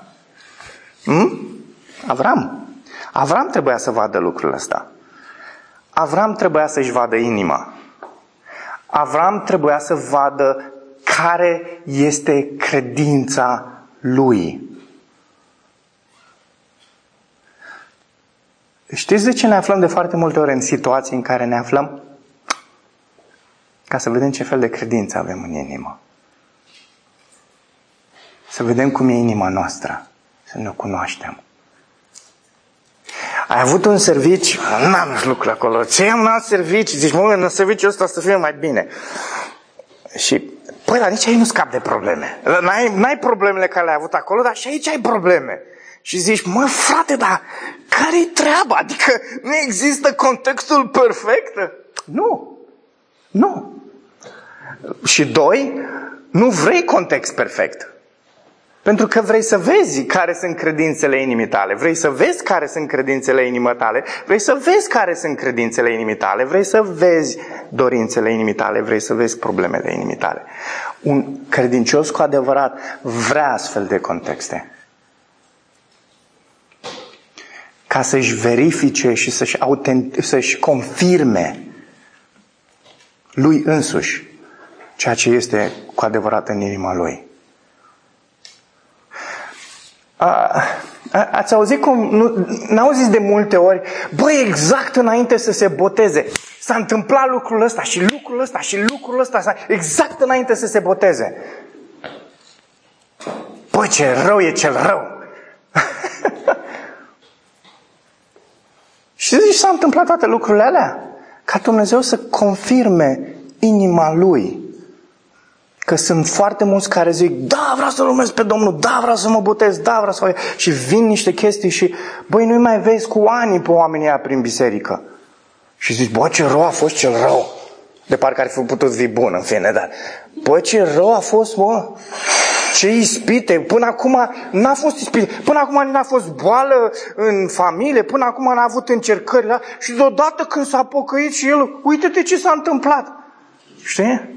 Avram. Avram trebuia să vadă lucrul ăsta. Avram trebuia să-și vadă inima. Avram trebuia să vadă care este credința lui. Știți de ce ne aflăm de foarte multe ori în situații în care ne aflăm? Ca să vedem ce fel de credință avem în inimă. Să vedem cum e inima noastră. Să ne cunoaștem. Ai avut un serviciu? N-am lucru acolo. Ce am alt serviciu? Zici, în serviciul ăsta să fie mai bine. Și, păi, la nici aici nu scapi de probleme. N-ai problemele care le-ai avut acolo, dar și aici ai probleme. Și zici, frate, dar care-i treaba? Adică nu există contextul perfect? Nu. Și doi, nu vrei context perfect. Pentru că vrei să vezi care sunt credințele inimii tale. Vrei să vezi care sunt credințele inimii tale. Vrei să vezi care sunt credințele inimii tale. Vrei să vezi dorințele inimii tale. Vrei să vezi problemele inimii tale. Un credincios cu adevărat vrea astfel de contexte. Ca să-și verifice și să-și confirme lui însuși ceea ce este cu adevărat în inima lui. Ați auzit cum, n-auziți de multe ori, exact înainte să se boteze, s-a întâmplat lucrul ăsta și lucrul ăsta și lucrul ăsta, exact înainte să se boteze. Ce rău e cel rău! Și zici, s-a întâmplat toate lucrurile alea ca Dumnezeu să confirme inima lui. Că sunt foarte mulți care zic, da, vreau să-L urmez pe Domnul, da, vreau să mă botez, da, vreau să... Și vin niște chestii și, nu-i mai vezi cu ani pe oamenii ăia prin biserică. Și zici, ce rău a fost cel rău. De parcă ar fi putut fi bun, în fine, dar... ce rău a fost, ce ispite. Până acum n-a fost ispite. Până acum n-a fost boală în familie, până acum n-a avut încercări. Da? Și deodată când s-a pocăit și el, uite-te ce s-a întâmplat. Știi?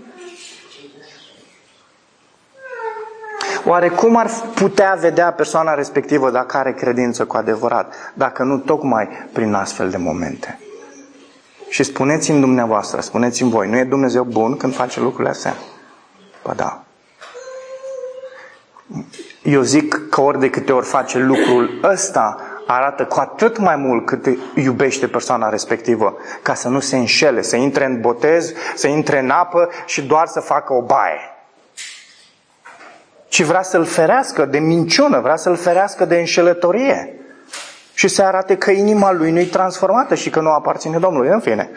Oare cum ar putea vedea persoana respectivă dacă are credință cu adevărat, dacă nu tocmai prin astfel de momente? Și spuneți-mi dumneavoastră, spuneți-mi voi, nu e Dumnezeu bun când face lucrurile astea? Da. Eu zic că ori de câte ori face lucrul ăsta, arată cu atât mai mult cât iubește persoana respectivă, ca să nu se înșele, să intre în botez, să intre în apă și doar să facă o baie. Ci vrea să-l ferească de minciună, vrea să-l ferească de înșelătorie. Și să arate că inima lui nu-i transformată și că nu aparține Domnului. În fine.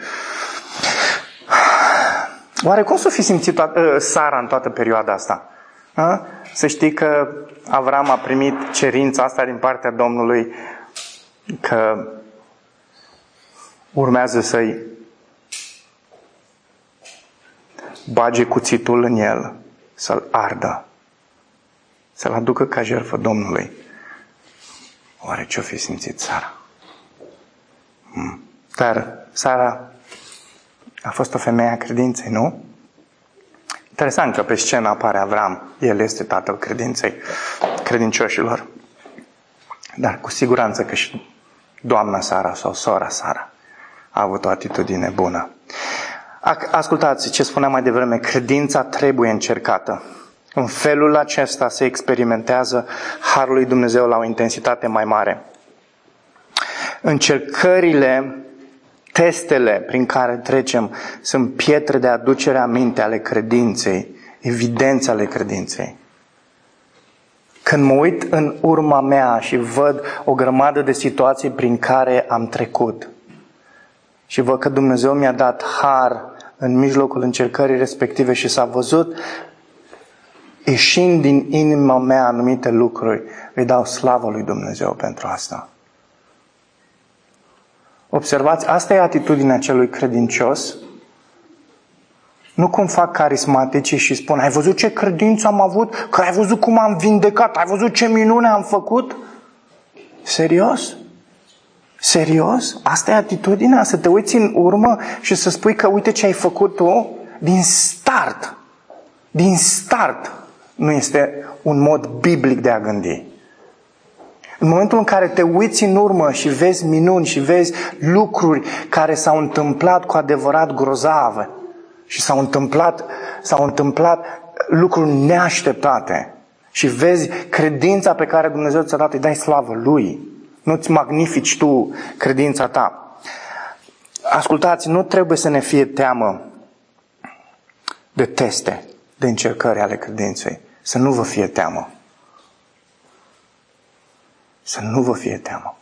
Oare cum s-o fi simțit Sara în toată perioada asta? Să știi că Avram a primit cerința asta din partea Domnului, că urmează să-i bage cuțitul în el, să-l ardă, să-l aducă ca jertfă Domnului. Oare ce-o fi simțit Sara? Dar Sara a fost o femeie a credinței, nu? Interesant că pe scenă apare Avram. El este tatăl credinței, credincioșilor. Dar cu siguranță că și doamna Sara sau sora Sara a avut o atitudine bună. Ascultați ce spuneam mai devreme, credința trebuie încercată. În felul acesta se experimentează harul lui Dumnezeu la o intensitate mai mare. Încercările, testele prin care trecem sunt pietre de aducere aminte ale credinței, evidențe ale credinței. Când mă uit în urma mea și văd o grămadă de situații prin care am trecut și văd că Dumnezeu mi-a dat har în mijlocul încercării respective și s-a văzut ieșind din inima mea anumite lucruri, îi dau slavă lui Dumnezeu pentru asta. Observați, asta e atitudinea celui credincios. Nu cum fac carismaticii și spun, ai văzut ce credință am avut? Că ai văzut cum am vindecat? Ai văzut ce minune am făcut? Serios? Serios? Asta e atitudinea? Să te uiți în urmă și să spui că uite ce ai făcut tu? Din start nu este un mod biblic de a gândi. În momentul în care te uiți în urmă și vezi minuni și vezi lucruri care s-au întâmplat cu adevărat grozave și s-au întâmplat lucruri neașteptate și vezi credința pe care Dumnezeu ți-a dat, îi dai slavă Lui. Nu-ți magnifici tu credința ta. Ascultați, nu trebuie să ne fie teamă de teste, de încercări ale credinței. Să nu vă fie teamă. Să nu vă fie teamă.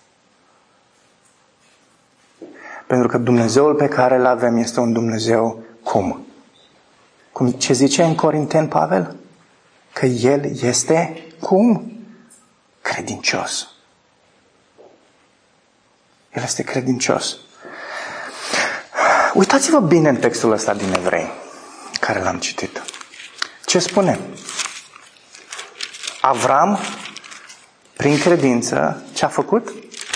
Pentru că Dumnezeul pe care îl avem este un Dumnezeu cum? Ce zice în Corinteni Pavel? Că El este cum? Credincios. El este credincios. Uitați-vă bine în textul ăsta din Evrei, care l-am citit. Ce spune? Avram, prin credință, ce a făcut?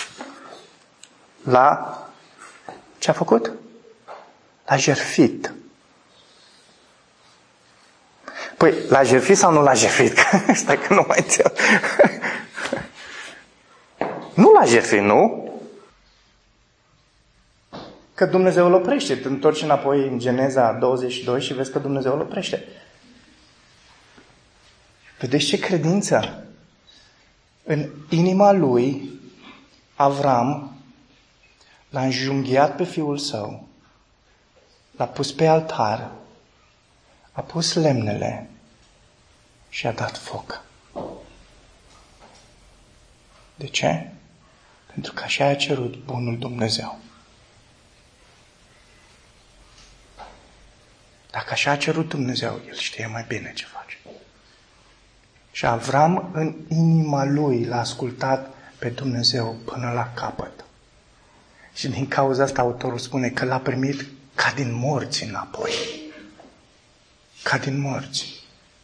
Ce a făcut? L-a jertfit. Păi, l-a jertfit sau nu l-a jertfit? Stai că nu mai înțeleg. Nu l-a jertfit, nu? Că Dumnezeu îl oprește. Te întorci înapoi în Geneza 22 și vezi că Dumnezeu îl oprește. Vedeți ce credință? În inima lui, Avram l-a înjunghiat pe fiul său, l-a pus pe altar, a pus lemnele și a dat foc. De ce? Pentru că așa a cerut bunul Dumnezeu. Dacă așa a cerut Dumnezeu, El știe mai bine ce face. Și Avram în inima lui l-a ascultat pe Dumnezeu până la capăt. Și din cauza asta autorul spune că l-a primit ca din morți înapoi. Ca din morți.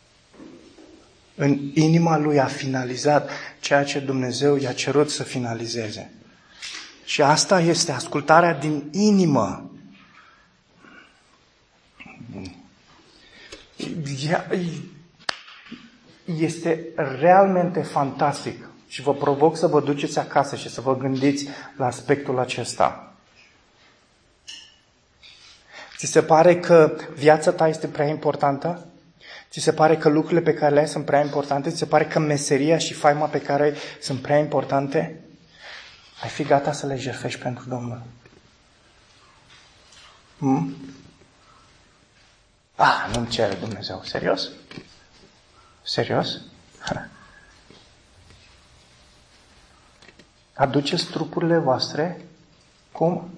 În inima lui a finalizat ceea ce Dumnezeu i-a cerut să finalizeze. Și asta este ascultarea din inimă. Este realmente fantastic și vă provoc să vă duceți acasă și să vă gândiți la aspectul acesta. Ți se pare că viața ta este prea importantă? Ți se pare că lucrurile pe care le ai sunt prea importante? Ți se pare că meseria și faima pe care ai sunt prea importante? Ai fi gata să le jertfești pentru Domnul? Nu-mi cere Dumnezeu. Serios? Serios? Aduceți trupurile voastre cum?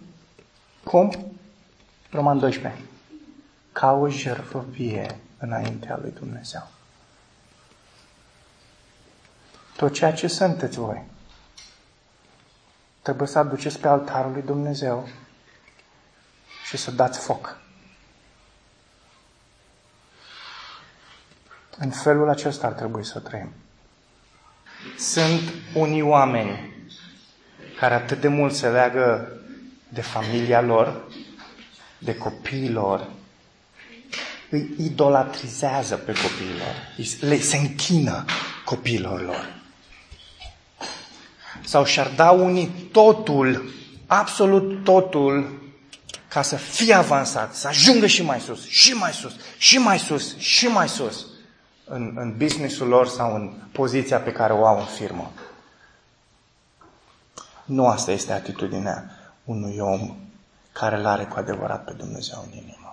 Roman 12. Ca o jertfă vie înaintea lui Dumnezeu. Tot ceea ce sunteți voi trebuie să aduceți pe altarul lui Dumnezeu și să dați foc. În felul acesta ar trebui să trăim. Sunt unii oameni care atât de mult se leagă de familia lor, de copiii lor, îi idolatrizează pe copiii lor, se închină copiilor lor. Sau și-ar da unii totul, absolut totul, ca să fie avansat, să ajungă și mai sus, și mai sus, și mai sus, și mai sus în business-ul lor sau în poziția pe care o au în firmă. Nu asta este atitudinea unui om care îl are cu adevărat pe Dumnezeu în inimă.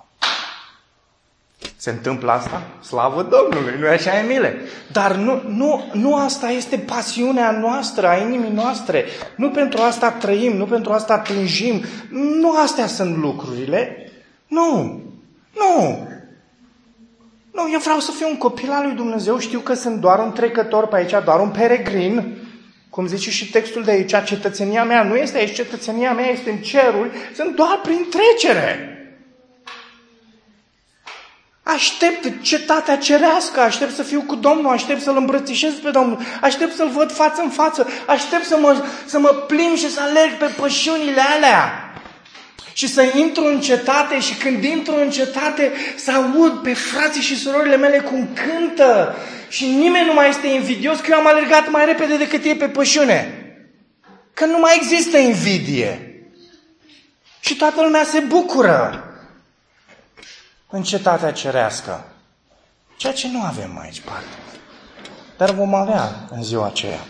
Se întâmplă asta? Slavă Domnului, nu-i așa, Emile? Dar nu asta este pasiunea noastră, a inimii noastre. Nu pentru asta trăim, nu pentru asta tânjim. Nu astea sunt lucrurile. Nu. Eu vreau să fiu un copil al lui Dumnezeu. Știu că sunt doar un trecător pe aici, doar un peregrin. Cum zice și textul de aici, cetățenia mea nu este aici, cetățenia mea este în ceruri. Sunt doar prin trecere. Aștept cetatea cerească, aștept să fiu cu Domnul, aștept să-L îmbrățișez pe Domnul, aștept să-L văd față în față, aștept să mă plimb și să alerg pe pășunile alea. Și să intru în cetate și când intru în cetate să aud pe frații și surorile mele cum cântă și nimeni nu mai este invidios că eu am alergat mai repede decât ei pe pășune. Că nu mai există invidie. Și toată lumea se bucură în cetatea cerească. Ceea ce nu avem aici parte. Dar vom avea în ziua aceea.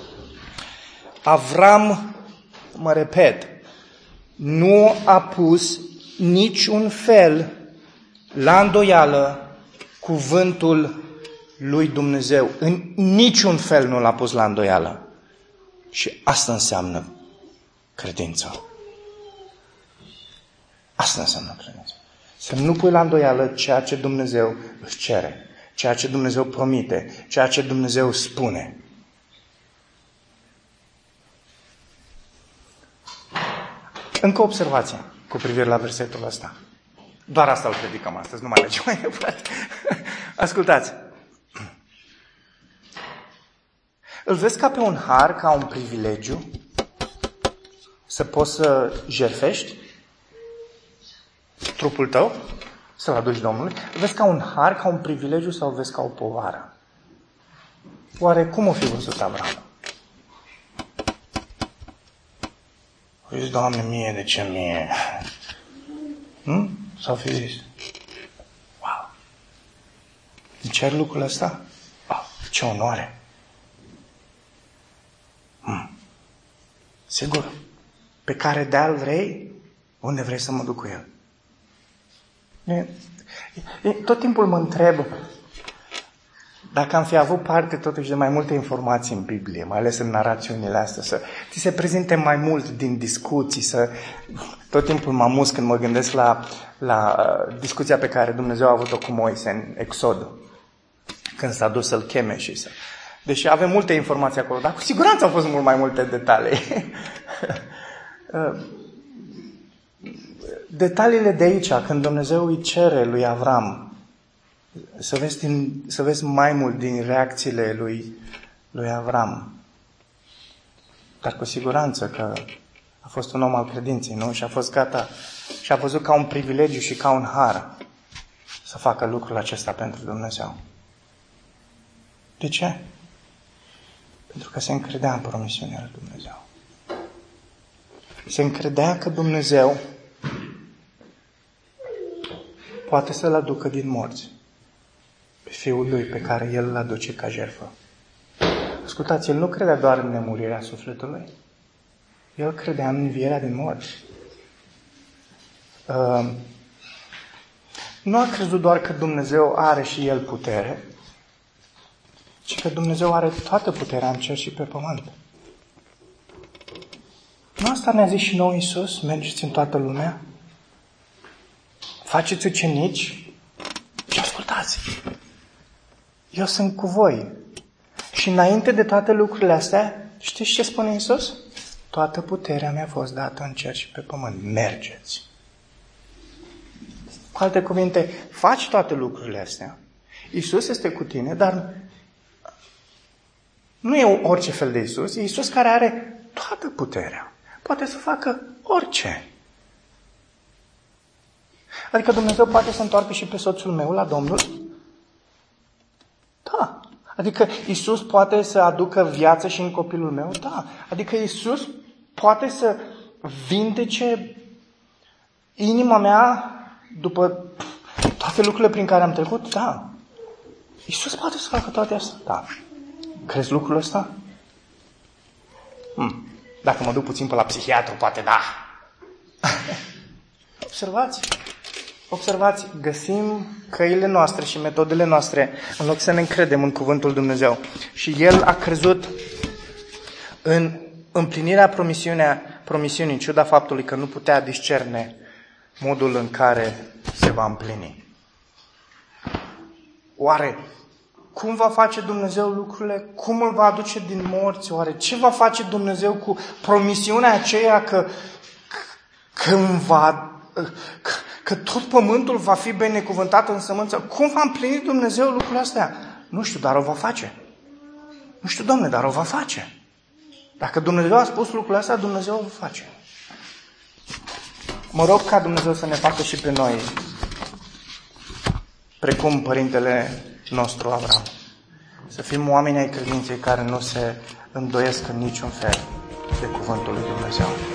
Avram, mă repet, nu a pus niciun fel la îndoială cuvântul lui Dumnezeu. În niciun fel nu l-a pus la îndoială. Și asta înseamnă credință. Asta înseamnă credință. Să nu pui la îndoială ceea ce Dumnezeu își cere, ceea ce Dumnezeu promite, ceea ce Dumnezeu spune. Încă o observație cu privire la versetul ăsta. Doar asta îl predicăm astăzi, nu mai mergem mai departe. Ascultați. Îl vezi ca pe un har, ca un privilegiu să poți să jertfești trupul tău, să-l aduci Domnului? Îl vezi ca un har, ca un privilegiu sau îl vezi ca o povară? Oare cum o fi văzut Avram? Zis, Doamne, mie, de ce mie? S-au fi zis, wow, îmi cer lucrul ăsta? Ce onoare! Sigur, pe care de-al vrei, unde vrei să mă duc cu el? Tot timpul mă întreb dacă am fi avut parte totuși de mai multe informații în Biblie, mai ales în narațiunile astea, să ți se prezinte mai mult din discuții, tot timpul mă amuz când mă gândesc la discuția pe care Dumnezeu a avut-o cu Moise în Exod, când s-a dus să-l cheme și să... Deși avem multe informații acolo, dar cu siguranță au fost mult mai multe detalii. Detaliile de aici, când Dumnezeu îi cere lui Avram să vezi mai mult din reacțiile lui Avram. Dar cu siguranță că a fost un om al credinței, nu? Și a fost gata și a văzut ca un privilegiu și ca un har să facă lucrul acesta pentru Dumnezeu. De ce? Pentru că se încredea în promisiunea lui Dumnezeu. Se încredea că Dumnezeu poate să-l aducă din morți pe Fiul Lui pe care El îl aduce ca jertfă. Ascultați, El nu credea doar în nemurirea sufletului. El credea în învierea din morți. Nu a crezut doar că Dumnezeu are și El putere, ci că Dumnezeu are toată puterea în cer și pe pământ. Nu asta ne-a zis și nouă Iisus? Mergeți în toată lumea, faceți ucenici și ascultați. Eu sunt cu voi. Și înainte de toate lucrurile astea, știți ce spune Iisus? Toată puterea mi-a fost dată în cer și pe pământ. Mergeți. Cu alte cuvinte, faci toate lucrurile astea. Iisus este cu tine, dar nu e orice fel de Iisus. E Iisus care are toată puterea. Poate să facă orice. Adică Dumnezeu poate să întoarcă și pe soțul meu la Domnul? Da. Adică Iisus poate să aducă viață și în copilul meu? Da. Adică Iisus poate să vindece inima mea după toate lucrurile prin care am trecut? Da. Iisus poate să facă toate astea? Da. Crezi lucrul ăsta? Dacă mă duc puțin pe la psihiatru, poate da. Observați, găsim căile noastre și metodele noastre în loc să ne încredem în cuvântul Dumnezeu. Și el a crezut în împlinirea promisiunii, în ciuda faptului că nu putea discerne modul în care se va împlini. Oare cum va face Dumnezeu lucrurile? Cum îl va aduce din morți? Oare ce va face Dumnezeu cu promisiunea aceea că tot pământul va fi binecuvântat în sămânță? Cum va împlini Dumnezeu lucrurile astea? Nu știu, dar o va face. Nu știu, Doamne, dar o va face. Dacă Dumnezeu a spus lucrurile astea, Dumnezeu o va face. Mă rog ca Dumnezeu să ne facă și pe noi, precum părintele nostru Avram. Să fim oameni ai credinței care nu se îndoiesc în niciun fel de cuvântul lui Dumnezeu.